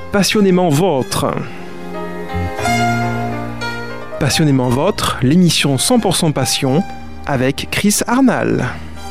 Passionnément Vôtre. Passionnément Vôtre, l'émission 100% passion avec Chris Arnal.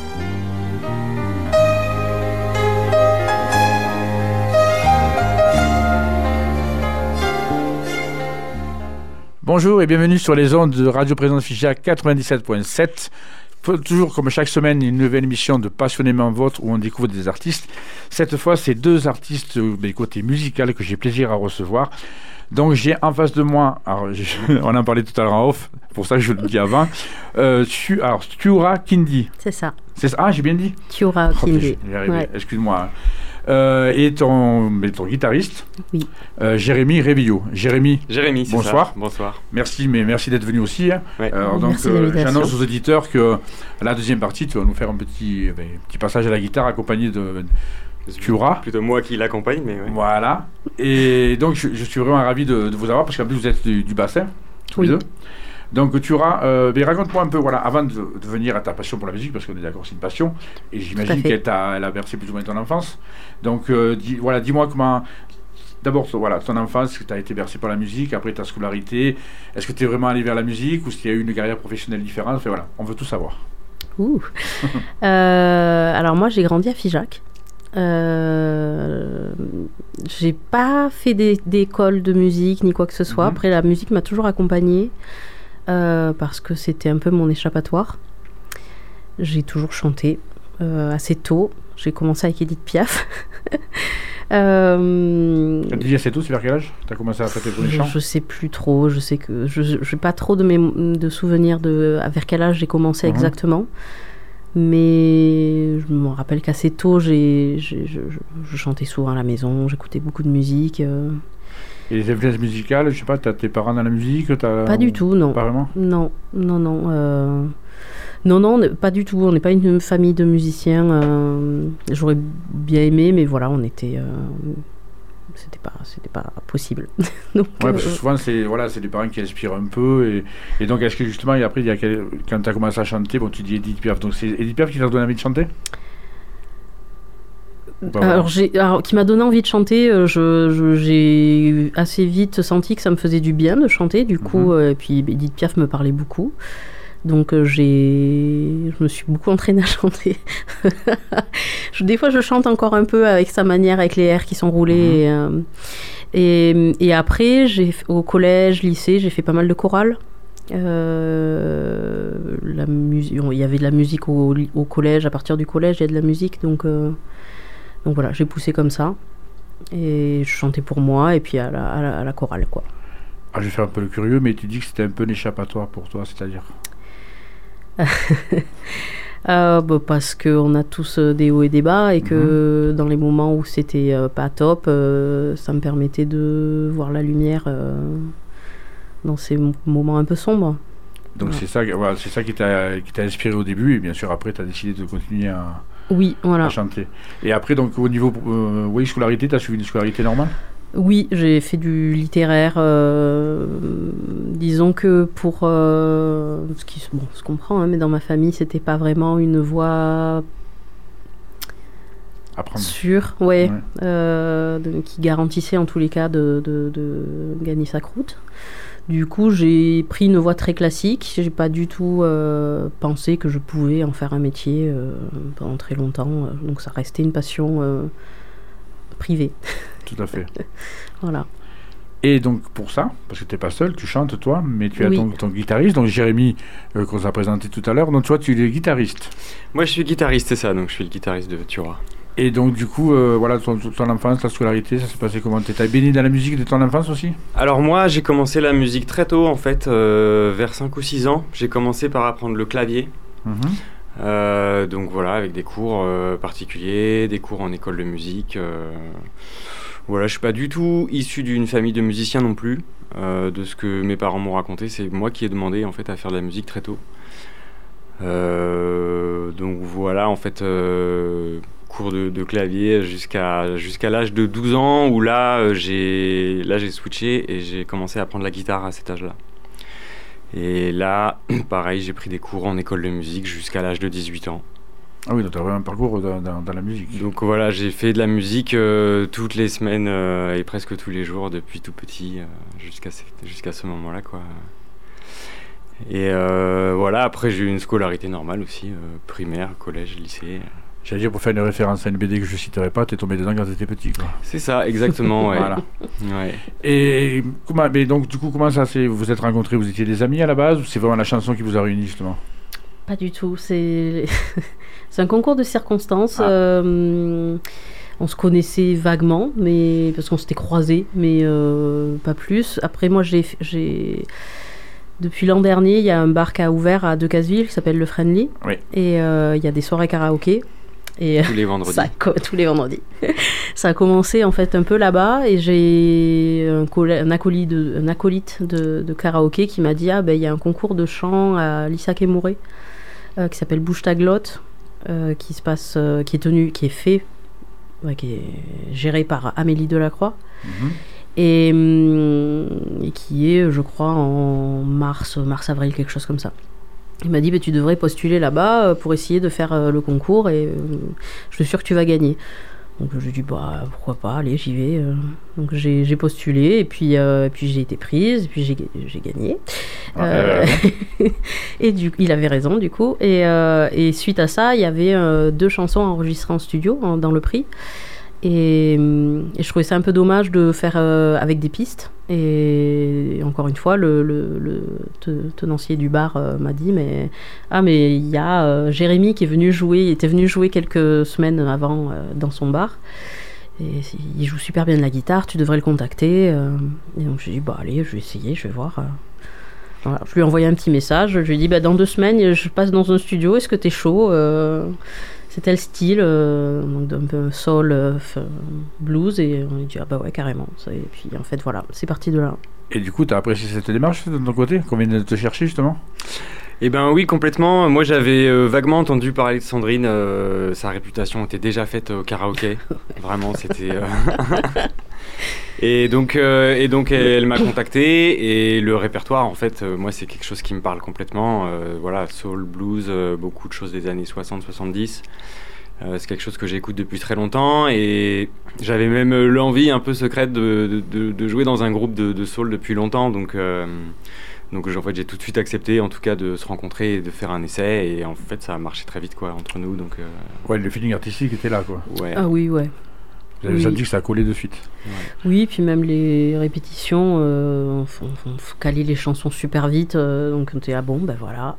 Bonjour et bienvenue sur les ondes de Radio Présence Figeac 97.7. Toujours comme chaque semaine, une nouvelle émission de Passionnément Vôtre où on découvre des artistes. Cette fois, c'est deux artistes du côté musical que j'ai plaisir à recevoir. Donc j'ai en face de moi, on en parlait tout à l'heure en off, pour ça que je le dis avant, Tiura Kindi. C'est ça. Ah, j'ai bien dit Tiura Kindi. Ouais. Excuse-moi. Et ton guitariste, oui. Jérémy Révillot. Jérémy, c'est bonsoir. Ça. Bonsoir. Merci d'être venu aussi. Hein. Ouais. Donc j'annonce aux auditeurs que la deuxième partie, tu vas nous faire un petit passage à la guitare accompagné de Tiura. Plutôt moi qui l'accompagne, mais ouais. Voilà. Et donc je suis vraiment ravi de vous avoir parce qu'en plus vous êtes du bassin, tous les deux. Donc Tiura, raconte-moi un peu, voilà, avant de venir à ta passion pour la musique, parce qu'on est d'accord, c'est une passion, et j'imagine qu'elle a bercé plus ou moins ton enfance. Donc dis-moi comment, d'abord ton enfance, tu as été bercé par la musique, après ta scolarité, est-ce que tu es vraiment allé vers la musique, ou est-ce qu'il y a eu une carrière professionnelle différente? Enfin voilà, on veut tout savoir. Alors moi j'ai grandi à Figeac. J'ai pas fait d'école de musique ni quoi que ce soit. Après la musique m'a toujours accompagnée. Parce que c'était un peu mon échappatoire. J'ai toujours chanté assez tôt. J'ai commencé avec Edith Piaf. Tu dis assez tôt, c'est vers quel âge tu as commencé à faire tes premiers chants? Je sais plus trop. Je sais que je n'ai pas trop de souvenirs vers quel âge j'ai commencé exactement. Mais je me rappelle qu'assez tôt, je chantais souvent à la maison. J'écoutais beaucoup de musique. Et les influences musicales, je sais pas, t'as tes parents dans la musique? Pas du tout, non. Pas vraiment? Non, pas du tout. On n'est pas une famille de musiciens. J'aurais bien aimé, mais voilà, on était... C'était pas possible. Donc, parce que souvent, c'est des parents qui inspirent un peu. Et donc, est-ce que justement, après, quand tu as commencé à chanter, tu dis Edith Piaf. Donc, c'est Edith Piaf qui t'a donné envie de chanter? Qui m'a donné envie de chanter, j'ai assez vite senti que ça me faisait du bien de chanter, du coup, et puis Edith Piaf me parlait beaucoup, donc je me suis beaucoup entraînée à chanter. Des fois je chante encore un peu avec sa manière, avec les airs qui sont roulés, et après au collège, lycée, j'ai fait pas mal de chorales. Il y avait de la musique au collège, à partir du collège il y a de la musique, donc voilà, j'ai poussé comme ça et je chantais pour moi et puis à la chorale, quoi. Je vais faire un peu le curieux, mais tu dis que c'était un peu un échappatoire pour toi, c'est-à-dire? Parce qu'on a tous des hauts et des bas et que dans les moments où c'était pas top, ça me permettait de voir la lumière dans ces moments un peu sombres. Donc c'est ça qui t'a inspiré au début, et bien sûr après tu as décidé de continuer à chanter. Et après, donc au niveau scolarité, tu as suivi une scolarité normale? Oui, j'ai fait du littéraire. Disons que pour ce qu'on prend, mais dans ma famille, c'était pas vraiment une voie sûre, qui garantissait en tous les cas de gagner sa croûte. Du coup, j'ai pris une voie très classique. J'ai pas du tout pensé que je pouvais en faire un métier pendant très longtemps. Donc, ça restait une passion privée. Tout à fait. Voilà. Et donc, pour ça, parce que tu n'es pas seul, tu chantes toi, mais tu as ton guitariste, donc Jérémy, qu'on s'est présenté tout à l'heure. Donc, toi, tu es guitariste. Moi, je suis guitariste, c'est ça. Donc, je suis le guitariste de Tiura. Et donc, du coup, ton enfance, ta scolarité, ça s'est passé comment? Tu as baigné dans la musique de ton enfance aussi? Alors moi, j'ai commencé la musique très tôt, en fait, vers 5 ou 6 ans. J'ai commencé par apprendre le clavier. Donc voilà, avec des cours particuliers, des cours en école de musique. Voilà, je suis pas du tout issu d'une famille de musiciens non plus. De ce que mes parents m'ont raconté, c'est moi qui ai demandé, en fait, à faire de la musique très tôt. Donc voilà, en fait... cours de clavier jusqu'à l'âge de 12 ans où là j'ai switché et j'ai commencé à apprendre la guitare à cet âge-là. Et là, pareil, j'ai pris des cours en école de musique jusqu'à l'âge de 18 ans. Ah oui, donc tu as vraiment un parcours dans la musique. Donc voilà, j'ai fait de la musique toutes les semaines et presque tous les jours depuis tout petit jusqu'à ce moment-là, quoi. Et voilà, après j'ai eu une scolarité normale aussi, primaire, collège, lycée. J'allais dire, pour faire une référence à une BD que je ne citerai pas, tu es tombé dedans quand tu étais petit, quoi. C'est ça, exactement, ouais. Voilà. Ouais. Et mais donc, du coup, comment ça s'est... Vous vous êtes rencontrés, vous étiez des amis à la base, ou c'est vraiment la chanson qui vous a réunis, justement? Pas du tout, c'est un concours de circonstances. On se connaissait vaguement, mais parce qu'on s'était croisés, mais pas plus. Après, moi, depuis l'an dernier, il y a un bar qui a ouvert à Decazeville qui s'appelle le Friendly. Oui. Et il y a des soirées karaoké. Et tous les vendredis. Tous les vendredis. Ça a commencé en fait un peu là-bas, et j'ai un acolyte de karaoké qui m'a dit il y a un concours de chant à l'Issac-et-Mouret qui s'appelle Bouge ta glotte, qui est géré par Amélie Delacroix. Et qui est, je crois, en mars-avril, quelque chose comme ça. Il m'a dit, tu devrais postuler là-bas pour essayer de faire le concours, et je suis sûre que tu vas gagner. Donc je lui ai dit, pourquoi pas, allez, j'y vais. Donc j'ai postulé, et puis j'ai été prise, et puis j'ai gagné. Et il avait raison, du coup. Et suite à ça, il y avait 2 chansons enregistrées en studio, dans le prix. Et je trouvais ça un peu dommage de faire avec des pistes. Et encore une fois, le tenancier du bar m'a dit mais il y a Jérémy qui était venu jouer quelques semaines avant dans son bar. Et il joue super bien de la guitare, tu devrais le contacter. Et donc j'ai dit allez, je vais essayer, je vais voir. Voilà, je lui ai envoyé un petit message, je lui ai dit dans 2 semaines je passe dans un studio, est-ce que t'es chaud? C'était le style, donc un peu soul, blues, et on a dit ouais, carrément. Et puis en fait voilà, c'est parti de là. Et du coup, tu as apprécié cette démarche de ton côté, qu'on vient de te chercher justement? Eh ben oui, complètement. Moi, j'avais vaguement entendu parler de Sandrine. Sa réputation était déjà faite au karaoké. Vraiment, c'était... Et donc, elle m'a contacté. Et le répertoire, en fait, moi, c'est quelque chose qui me parle complètement. Voilà, soul, blues, beaucoup de choses des années 60-70. C'est quelque chose que j'écoute depuis très longtemps. Et j'avais même l'envie un peu secrète de jouer dans un groupe de soul depuis longtemps. Donc en fait, j'ai tout de suite accepté, en tout cas, de se rencontrer et de faire un essai. Et en fait, ça a marché très vite, quoi, entre nous. Donc, ouais, le feeling artistique était là, quoi. Ouais. Ah oui, ouais. Vous avez déjà dit que ça a collé de suite. Ouais. Oui, puis même les répétitions, on calait les chansons super vite. Donc on était voilà.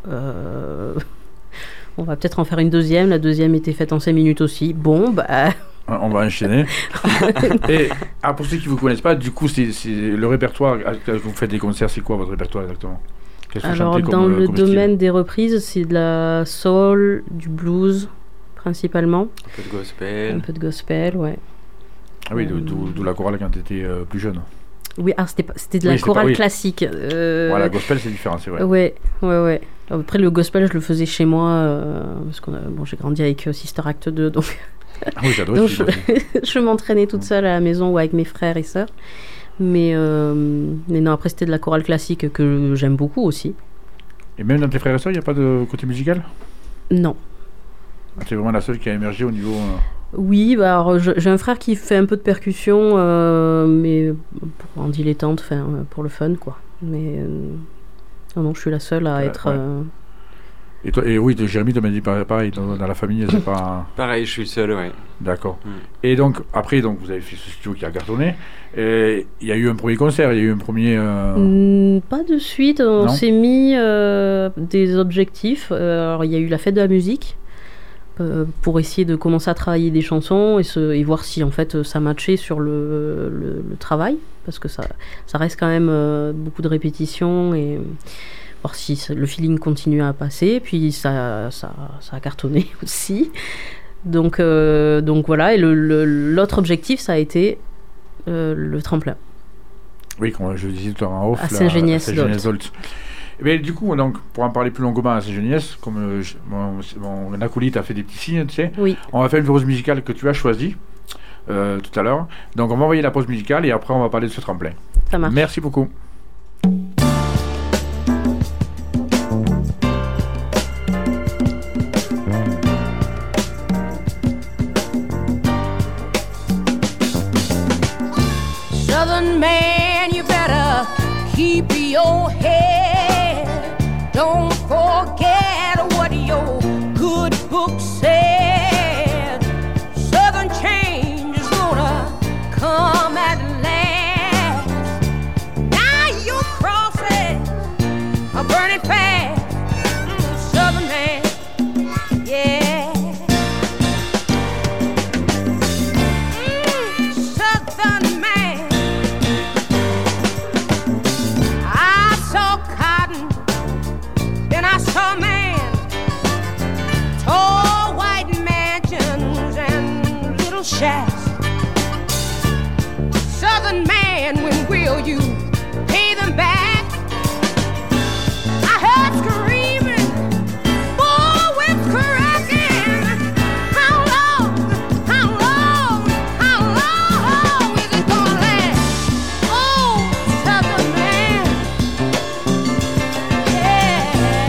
On va peut-être en faire une deuxième. La deuxième était faite en 5 minutes aussi. On va enchaîner. Et pour ceux qui ne vous connaissent pas, du coup, c'est le répertoire. Vous faites des concerts, c'est quoi votre répertoire exactement? Alors, dans le domaine des reprises, c'est de la soul, du blues, principalement. Un peu de gospel. Un peu de gospel, ouais. Ah oui, d'où la chorale quand tu étais plus jeune. Oui, c'était de la chorale classique. Voilà, gospel, c'est différent, c'est vrai. Ouais. Après, le gospel, je le faisais chez moi, parce que j'ai grandi avec Sister Act 2, donc... Ah oui, j'adore. Donc je m'entraînais toute seule à la maison ou avec mes frères et sœurs. Mais non, après, c'était de la chorale classique que j'aime beaucoup aussi. Et même dans tes frères et sœurs, il n'y a pas de côté musical? Non. C'est vraiment la seule qui a émergé au niveau... Oui, alors j'ai un frère qui fait un peu de percussion, mais en dilettante, pour le fun, quoi. Mais non, je suis la seule à être... Ouais. Et toi, oui, Jérémy m'a dit pareil, dans la famille, c'est pas... Pareil, je suis le seul, ouais. D'accord. Et donc, après, vous avez fait ce studio qui a cartonné. Il y a eu un premier concert, il y a eu un premier... Pas de suite, on s'est mis des objectifs. Alors, il y a eu la fête de la musique, pour essayer de commencer à travailler des chansons et voir si, en fait, ça matchait sur le travail, parce que ça reste quand même beaucoup de répétitions, et... voir si le feeling continue à passer, puis ça a cartonné aussi. Donc voilà, et l'autre objectif, ça a été le tremplin. Oui, comme je disais tout en off, à Saint-Geniès-d'Olt. Mais du coup, donc, pour en parler plus longuement à Saint-Geniès, comme mon acolyte a fait des petits signes, tu sais, oui. On va faire une pause musicale que tu as choisie tout à l'heure. Donc on va envoyer la pause musicale et après on va parler de ce tremplin. Ça marche. Merci beaucoup. Southern man, you better keep your head. Don't forget what your good book said. Southern change is gonna come at last. Now your crosses are burning fast. Southern man, yeah. Southern man, I saw cotton, then I saw man, tall white mansions and little shacks. Southern man, when will you pay them back? I heard screaming, bullwhips cracking. How long, how long, how long is it gonna last? Oh, Southern man, yeah.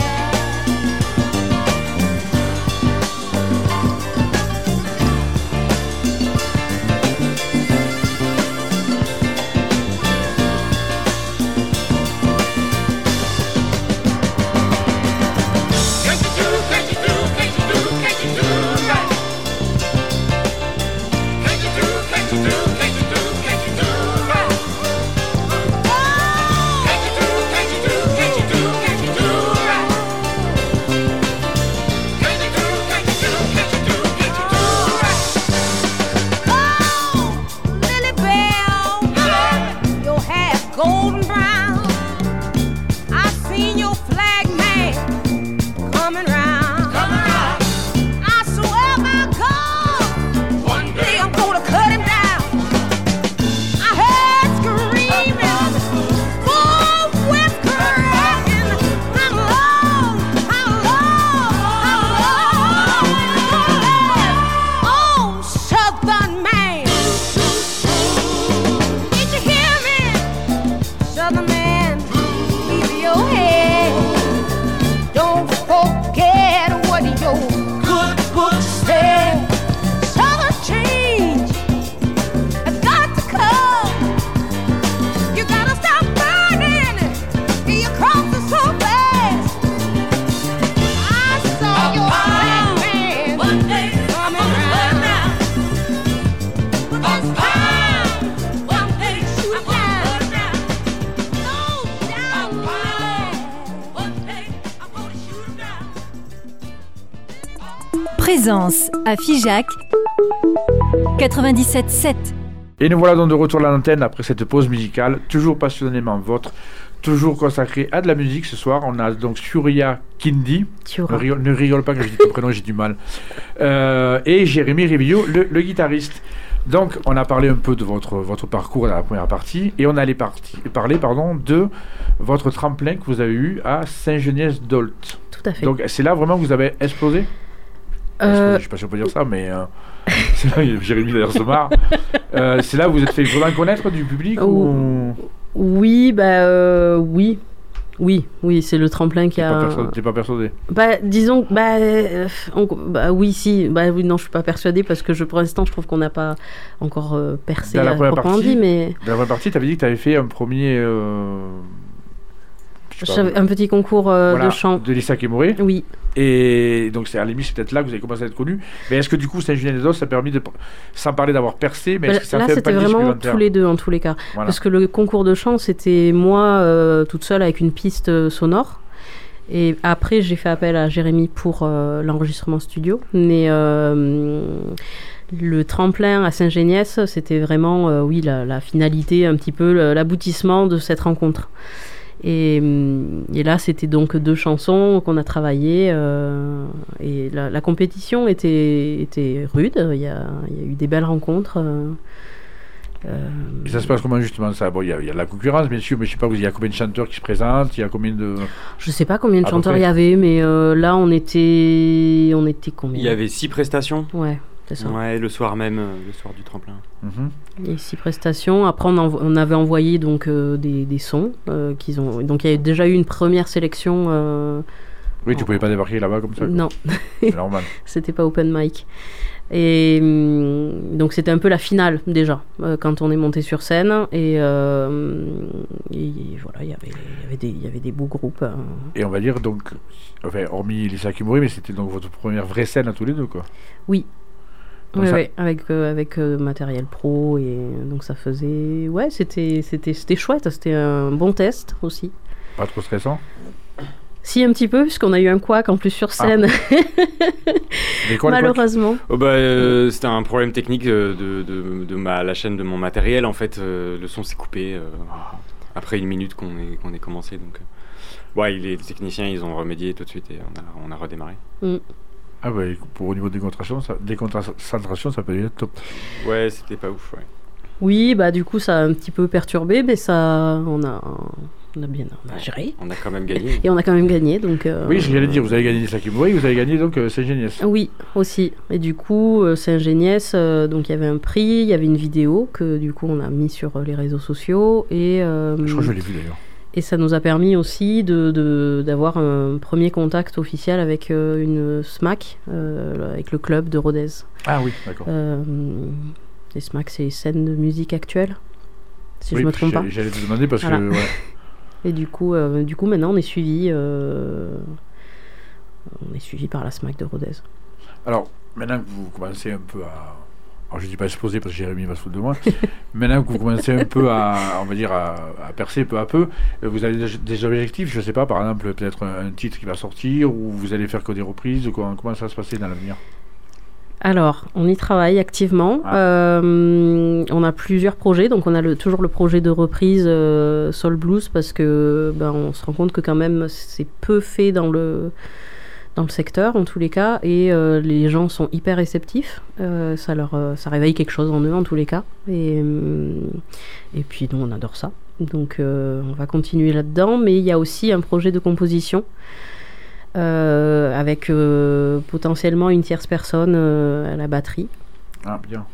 Oh, Lily Bell, your hair golden brown. I seen your flag man coming round. I swear by God, one day I'm gonna cut him down. I heard screaming, bullwhips cracking. How long, how long, how long is it gonna last? Oh, Southern man, did you hear me? Southern man, keep your head. Don't forget what your good book said. Southern change has got to come. You gotta stop burning. You crossing so fast. I saw your black man one day coming round. It's time. One day shoot down. No down line. One day I'm gonna shoot him down. Présence à Figeac 97.7. Et nous voilà donc de retour à l'antenne après cette pause musicale, toujours passionnément vôtre, toujours consacrée à de la musique. Ce soir, on a donc Surya Kindi. Ne rigole pas quand je dis ton prénom, j'ai du mal. Et Jérémy Rivillo, le guitariste. Donc, on a parlé un peu de votre parcours dans la première partie, et on allait parler de votre tremplin que vous avez eu à Saint-Geniès-d'Olt. Tout à fait. Donc, c'est là vraiment que vous avez explosé. Je ne sais pas si on peut dire ça, mais c'est là, Jérémy d'ailleurs se marre. C'est là où vous êtes fait vraiment connaître du public ou... Oui, oui, c'est le tremplin qui a... T'es pas persuadé? Disons, oui, non, je suis pas persuadée parce que pour l'instant, je trouve qu'on n'a pas encore percé à proprement dit, mais... Dans la première partie, t'avais dit que t'avais fait un premier... un petit concours de chant. De Lisa Kemore. Oui. Et donc, c'est à la limite, c'est peut-être là que vous avez commencé à être connu. Mais est-ce que du coup, Saint-Julien-des-Os, ça a permis de. Sans parler d'avoir percé, mais est-ce que ça là, fait un c'était palier vraiment supplémentaire? tous les deux, en tous les cas. Voilà. Parce que le concours de chant, c'était moi toute seule avec une piste sonore. Et après, j'ai fait appel à Jérémy pour l'enregistrement studio. Mais le tremplin à Saint-Geniès, c'était vraiment, la finalité, un petit peu l'aboutissement de cette rencontre. Et là, c'était donc 2 chansons qu'on a travaillées. Et la compétition était rude. Il y a eu des belles rencontres. Et ça se passe comment justement ça? Bon, il y a de la concurrence, bien sûr, mais je sais pas, il y a combien de chanteurs qui se présentent? Il y a combien de... Je sais pas combien de chanteurs il y avait, mais là, on était combien? Il y avait 6 prestations. Ouais. C'est ça. Ouais, le soir même, le soir du tremplin. Les 6 prestations. Après, on avait envoyé donc des sons qu'ils ont. Donc, il y a déjà eu une première sélection. Oui, tu pouvais pas débarquer là-bas comme ça. Non. C'est normal. C'était pas open mic. Et donc c'était un peu la finale déjà quand on est monté sur scène et voilà, il y avait des beaux groupes. Et on va dire donc, enfin, hormis Lisa Kimori, mais c'était donc votre première vraie scène à tous les deux, quoi. Oui. Donc Oui, ça- oui, avec matériel pro et donc ça faisait c'était chouette, c'était un bon test aussi. Pas trop stressant. Si, un petit peu, puisqu'on a eu un couac en plus sur scène, Mais quoi, malheureusement. C'était un problème technique la chaîne de mon matériel. En fait, le son s'est coupé après une minute qu'on ait commencé. Donc, les techniciens, ils ont remédié tout de suite et on a redémarré. Ah ouais, pour au niveau de déconcentration, ça peut être top. Ouais, c'était pas ouf, ouais. Oui, bah du coup, ça a un petit peu perturbé, mais ça, on a géré. On a quand même gagné. Et on a quand même gagné, donc... Oui, j'allais dire, vous avez gagné Lisa Kimori, vous avez gagné donc Saint-Géniès. Oui, aussi. Et du coup, Saint-Géniès, donc il y avait un prix, il y avait une vidéo que du coup on a mis sur les réseaux sociaux et... Je crois que je l'ai vu d'ailleurs. Et ça nous a permis aussi d'avoir un premier contact officiel avec une SMAC, avec le club de Rodez. Ah oui, d'accord. Les SMAC, c'est scène de musique actuelle, si Oui, je me trompe pas. j'allais te demander parce Voilà. que... Ouais. Et du coup, maintenant, on est suivi par la SMAC de Rodez. Alors, maintenant que vous commencez un peu à... Alors, je ne dis pas exploser parce que Jérémy va se foutre de moi. Maintenant que vous commencez un peu on va dire, à percer peu à peu, vous avez des objectifs, je ne sais pas, par exemple, peut-être un titre qui va sortir ou vous allez faire que des reprises, comment ça va se passer dans l'avenir? Alors, on y travaille activement. On a plusieurs projets. Donc, on a toujours le projet de reprise Soul Blues parce que on se rend compte que quand même, c'est peu fait dans le secteur, en tous les cas. Et les gens sont hyper réceptifs. Ça réveille quelque chose en eux, en tous les cas. Et puis, nous, on adore ça. Donc, on va continuer là-dedans. Mais il y a aussi un projet de composition avec potentiellement une tierce personne à la batterie. Ah, bien.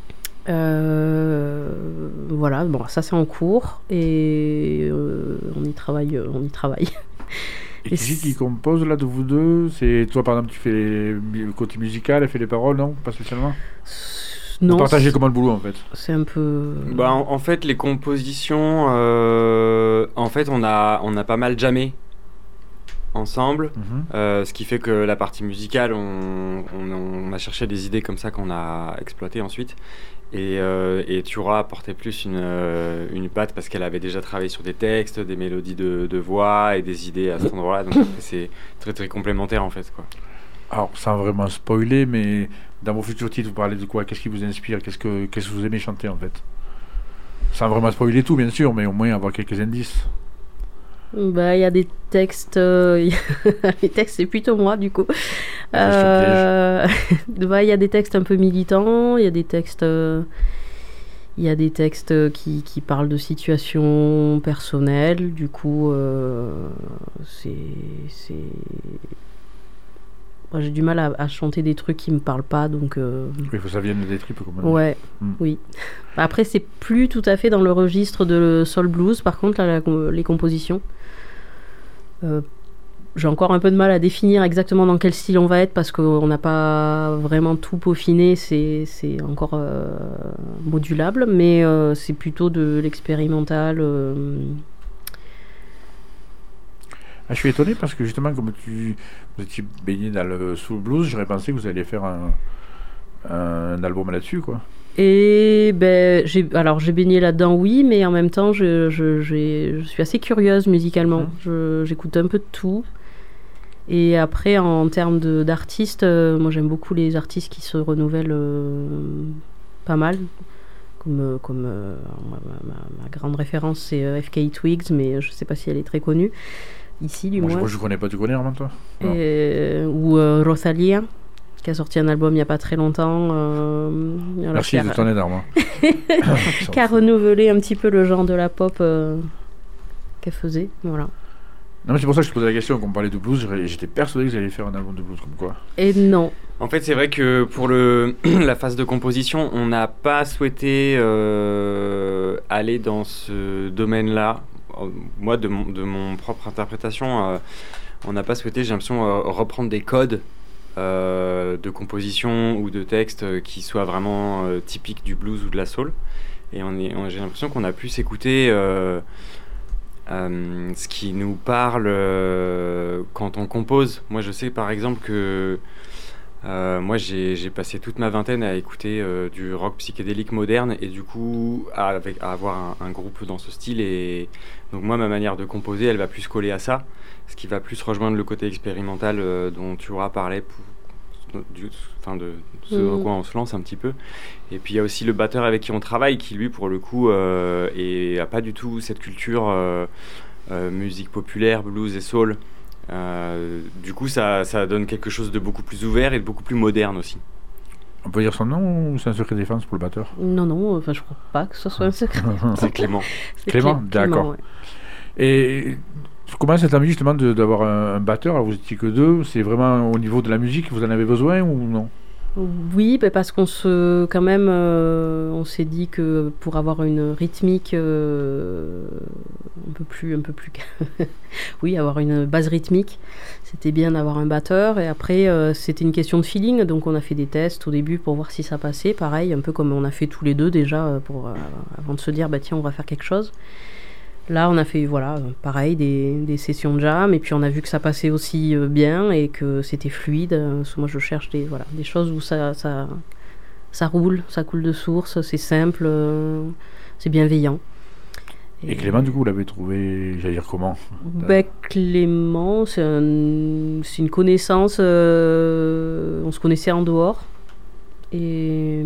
Voilà, bon, ça c'est en cours et on y travaille. Et qui compose là de vous deux? C'est toi par exemple, tu fais le côté musical, elle fait les paroles, non? Pas spécialement? Non. Vous partagez comment le boulot en fait? C'est un peu... En fait, les compositions, en fait, on a pas mal jammé ensemble, ce qui fait que la partie musicale, on a cherché des idées comme ça qu'on a exploitées ensuite. Et Thura apportait plus une patte parce qu'elle avait déjà travaillé sur des textes, des mélodies de voix et des idées à cet endroit-là. Donc c'est très très complémentaire en fait, quoi. Alors, sans vraiment spoiler, mais dans vos futurs titres, vous parlez de quoi? Qu'est-ce qui vous inspire? Qu'est-ce que vous aimez chanter en fait? Sans vraiment spoiler tout, bien sûr, mais au moins avoir quelques indices. Il y a des textes... les textes, c'est plutôt moi, du coup. Il y a des textes un peu militants, il y a des textes... qui parlent de situations personnelles, du coup, Moi, j'ai du mal à chanter des trucs qui me parlent pas, donc... Il faut que ça vienne des tripes, comme on dit. Ouais, oui. Après, c'est plus tout à fait dans le registre de soul blues, par contre, là, les compositions. J'ai encore un peu de mal à définir exactement dans quel style on va être, parce qu'on n'a pas vraiment tout peaufiné, c'est encore modulable, mais c'est plutôt de l'expérimental... Ah, je suis étonné parce que justement, comme vous étiez baigné dans le soul blues, j'aurais pensé que vous alliez faire un album là-dessus, quoi. Et j'ai baigné là-dedans, oui, mais en même temps, je suis assez curieuse musicalement. J'écoute un peu de tout. Et après, en termes d'artistes, moi j'aime beaucoup les artistes qui se renouvellent pas mal. Comme ma grande référence, c'est FK Twigs, mais je sais pas si elle est très connue. Ici, du moins. Moi, je connais pas, tu connais, Armand, toi? Ou Rosalia, qui a sorti un album il n'y a pas très longtemps. Merci de ton aide, Armand. Qui a renouvelé un petit peu le genre de la pop qu'elle faisait. Voilà. Non, mais c'est pour ça que je te posais la question. Quand on parlait de blues, j'étais persuadé que vous alliez faire un album de blues, comme quoi. Et non. En fait, c'est vrai que pour la phase de composition, on n'a pas souhaité aller dans ce domaine-là. Moi, de mon propre interprétation, on n'a pas souhaité, j'ai l'impression, reprendre des codes de composition ou de texte qui soit vraiment typique du blues ou de la soul. Et j'ai l'impression qu'on a pu s'écouter ce qui nous parle quand on compose. Moi, je sais par exemple que moi, j'ai passé toute ma vingtaine à écouter du rock psychédélique moderne et du coup à avoir un groupe dans ce style. Et donc moi, ma manière de composer, elle va plus coller à ça, ce qui va plus rejoindre le côté expérimental dont tu auras parlé de ce à quoi on se lance un petit peu. Et puis il y a aussi le batteur avec qui on travaille qui lui pour le coup a pas du tout cette culture musique populaire, blues et soul. Du coup ça donne quelque chose de beaucoup plus ouvert et de beaucoup plus moderne aussi. On peut dire son nom ou c'est un secret défense pour le batteur? Non, je crois pas que ce soit un secret. C'est Clément. Clément, d'accord. Ouais. Et comment c'est envie justement d'avoir un batteur? Alors vous étiez que deux, c'est vraiment au niveau de la musique, vous en avez besoin ou non? Oui, parce qu'on on s'est dit que pour avoir une rythmique un peu plus oui, avoir une base rythmique, c'était bien d'avoir un batteur. Et après, c'était une question de feeling, donc on a fait des tests au début pour voir si ça passait. Pareil, un peu comme on a fait tous les deux déjà avant de se dire tiens, on va faire quelque chose. Là, on a fait, pareil, des sessions de jam, et puis on a vu que ça passait aussi bien et que c'était fluide. Moi, je cherche des choses où ça roule, ça coule de source, c'est simple, c'est bienveillant. Et Clément, du coup, vous l'avez trouvé, j'allais dire comment? Clément, c'est une connaissance, on se connaissait en dehors, et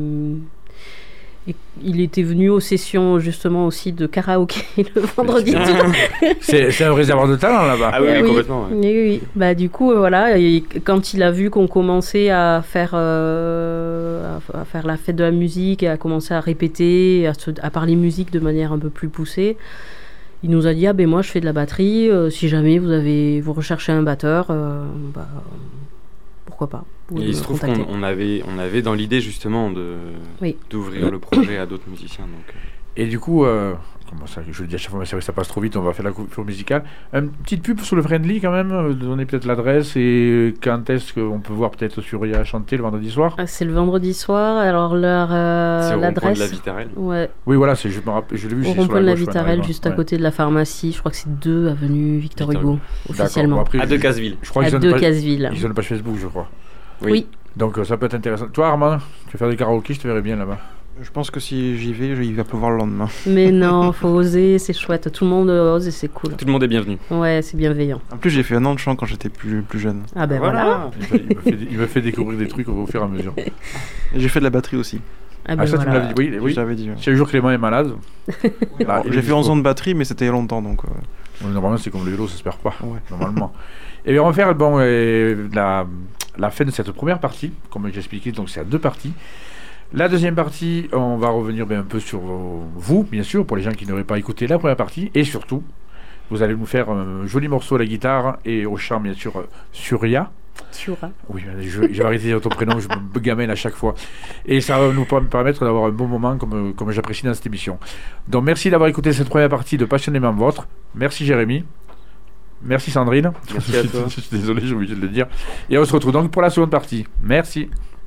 il était venu aux sessions justement aussi de karaoké le vendredi. C'est un réservoir de talent là-bas. Ah oui, complètement. Oui. Bah, du coup, et quand il a vu qu'on commençait à faire la fête de la musique et à commencer à répéter, à parler musique de manière un peu plus poussée, il nous a dit moi je fais de la batterie, si jamais vous recherchez un batteur, pourquoi pas. Et il se trouve qu'on avait dans l'idée justement d'ouvrir le projet à d'autres musiciens. Donc. Et du coup, comment ça, je le dis à chaque fois, mais c'est vrai que ça passe trop vite, on va faire la couverture musicale. Une petite pub sur le Friendly quand même, donner peut-être l'adresse et quand est-ce qu'on peut voir peut-être Surya chanter le vendredi soir? C'est le vendredi soir, alors l'adresse... C'est au rond-point de la Vitarelle. Ouais. Oui, voilà, je l'ai vu. Au rond-point de la Vitarelle, juste à côté de la pharmacie, je crois que c'est 2 avenue Victor Hugo, officiellement. Bon, après, à Decazeville. Je crois à Decazeville. Ils ont une page Facebook, je crois. Oui. Donc ça peut être intéressant. Toi Armand, tu veux faire des karaokés, je te verrai bien là-bas. Je pense que si j'y vais, il va pleuvoir le lendemain. Mais non, faut oser, c'est chouette. Tout le monde ose et c'est cool. Tout le monde est bienvenu. Ouais, c'est bienveillant. En plus, j'ai fait 1 an de chant quand j'étais plus jeune. Ah ben voilà. Il me fait découvrir des trucs au fur et à mesure. Et j'ai fait de la batterie aussi. Ah ben ça voilà. tu me l'avais dit, oui. Je t'avais dit. Si un jour Clément est malade. J'ai fait 11 ans de batterie, mais c'était il y a longtemps donc. Normalement, c'est comme le vélo, ça se perd pas. Ouais. Normalement. Et bien, on va faire la fin de cette première partie, comme j'ai expliqué, donc c'est à 2 parties. La deuxième partie, on va revenir un peu sur vous, bien sûr, pour les gens qui n'auraient pas écouté la première partie, et surtout, vous allez nous faire un joli morceau à la guitare et au chant, bien sûr, Surya. Oui, je vais arrêter de dire ton prénom, je me gamelle à chaque fois. Et ça va nous permettre d'avoir un bon moment comme j'apprécie dans cette émission. Donc merci d'avoir écouté cette première partie de Passionnément Vôtre. Merci Jérémy. Merci Sandrine. Merci à toi. Je suis désolé, j'ai oublié de le dire. Et on se retrouve donc pour la seconde partie. Merci.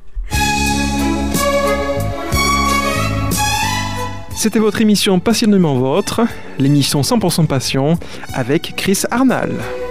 C'était votre émission Passionnément Vôtre, l'émission 100% passion avec Chris Arnal.